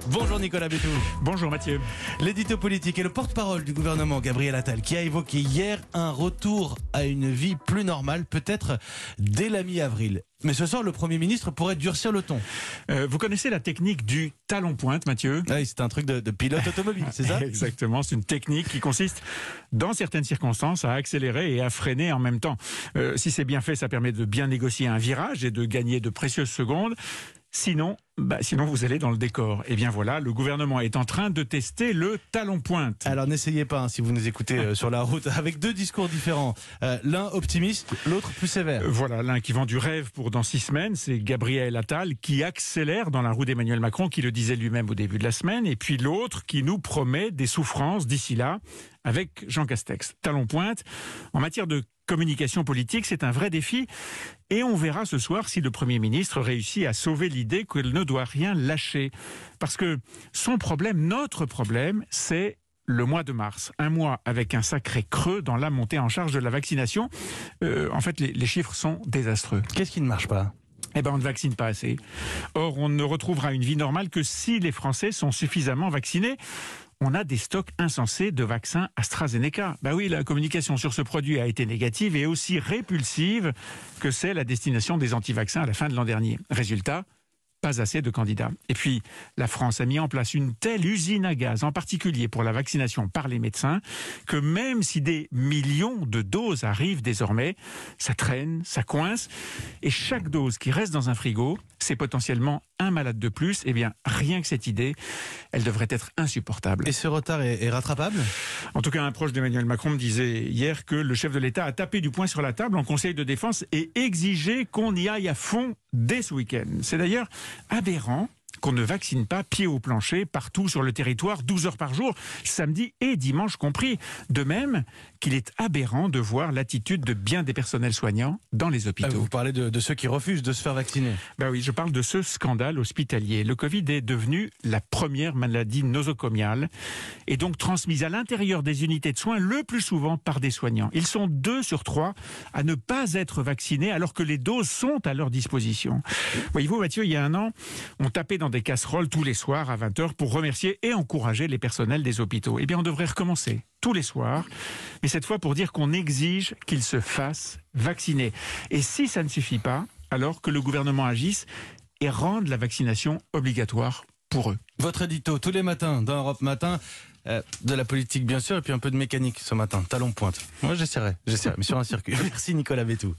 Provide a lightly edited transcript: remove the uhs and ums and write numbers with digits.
Bonjour Nicolas Bétou. Bonjour Mathieu. L'édito politique et le porte-parole du gouvernement, Gabriel Attal, qui a évoqué hier un retour à une vie plus normale, peut-être dès la mi-avril. Mais ce soir, le Premier ministre pourrait durcir le ton. Vous connaissez la technique du talon-pointe, Mathieu ? Oui, c'est un truc de pilote automobile, c'est ça ? Exactement, c'est une technique qui consiste, dans certaines circonstances, à accélérer et à freiner en même temps. Si c'est bien fait, ça permet de bien négocier un virage et de gagner de précieuses secondes. Sinon, vous allez dans le décor. Et bien voilà, le gouvernement est en train de tester le talon-pointe. Alors n'essayez pas, si vous nous écoutez sur la route, avec deux discours différents. L'un optimiste, l'autre plus sévère. Voilà, l'un qui vend du rêve pour dans 6 semaines, c'est Gabriel Attal qui accélère dans la roue d'Emmanuel Macron, qui le disait lui-même au début de la semaine. Et puis l'autre qui nous promet des souffrances d'ici là, avec Jean Castex. Talon-pointe, en matière de communication politique, c'est un vrai défi. Et on verra ce soir si le Premier ministre réussit à sauver l'idée qu'il ne doit rien lâcher. Parce que son problème, notre problème, c'est le mois de mars. Un mois avec un sacré creux dans la montée en charge de la vaccination. En fait, les chiffres sont désastreux. Qu'est-ce qui ne marche pas ? On ne vaccine pas assez. Or, on ne retrouvera une vie normale que si les Français sont suffisamment vaccinés. On a des stocks insensés de vaccins AstraZeneca. Oui, la communication sur ce produit a été négative et aussi répulsive que celle à destination des anti-vaccins à la fin de l'an dernier. Résultat, pas assez de candidats. Et puis, la France a mis en place une telle usine à gaz, en particulier pour la vaccination par les médecins, que même si des millions de doses arrivent désormais, ça traîne, ça coince, et chaque dose qui reste dans un frigo, c'est potentiellement un malade de plus. Rien que cette idée, elle devrait être insupportable. Et ce retard est rattrapable ? En tout cas, un proche d'Emmanuel Macron me disait hier que le chef de l'État a tapé du poing sur la table en Conseil de défense et exigé qu'on y aille à fond dès ce week-end. C'est d'ailleurs aberrant qu'on ne vaccine pas pied au plancher partout sur le territoire 12 heures par jour, samedi et dimanche compris. De même qu'il est aberrant de voir l'attitude de bien des personnels soignants dans les hôpitaux. Vous parlez de ceux qui refusent de se faire vacciner. Oui, je parle de ce scandale hospitalier. Le Covid est devenu la première maladie nosocomiale et donc transmise à l'intérieur des unités de soins le plus souvent par des soignants. Ils sont 2 sur 3 à ne pas être vaccinés alors que les doses sont à leur disposition. Voyez-vous, Mathieu, il y a un an, on tapait dans des casseroles tous les soirs à 20h pour remercier et encourager les personnels des hôpitaux. On devrait recommencer tous les soirs, mais cette fois pour dire qu'on exige qu'ils se fassent vacciner. Et si ça ne suffit pas, alors que le gouvernement agisse et rende la vaccination obligatoire pour eux. Votre édito tous les matins dans Europe Matin, de la politique bien sûr, et puis un peu de mécanique ce matin, talon-pointe. Moi j'essaierai, mais sur un circuit. Merci Nicolas Bétou.